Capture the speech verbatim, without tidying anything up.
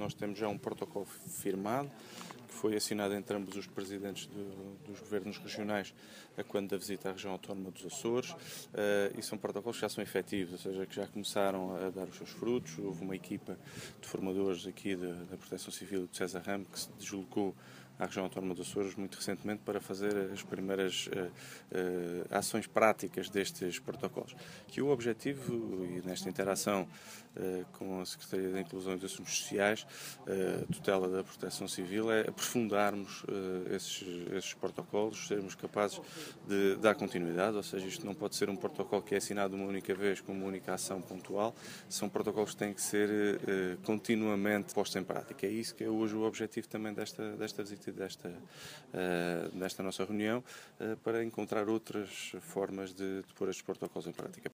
nós temos já um protocolo firmado, que foi assinado entre ambos os presidentes do, dos governos regionais a quando da visita à região autónoma dos Açores, uh, e são protocolos que já são efetivos, ou seja, que já começaram a dar os seus frutos. Houve uma equipa de formadores aqui da, da Proteção Civil de César Ramo que se deslocou à região autónoma dos Açores muito recentemente para fazer as primeiras uh, uh, ações práticas destes protocolos. Que o objetivo, e nesta interação uh, com a Secretaria da Inclusão e dos Assuntos Sociais, uh, tutela da Proteção Civil, é aprofundarmos uh, esses, esses protocolos, sermos capazes de dar continuidade, ou seja, isto não pode ser um protocolo que é assinado uma única vez com uma única ação pontual, são protocolos que têm que ser uh, continuamente postos em prática. É isso que é hoje o objetivo também desta, desta visita e desta, uh, desta nossa reunião, uh, para encontrar outras formas de, de pôr estes protocolos em prática.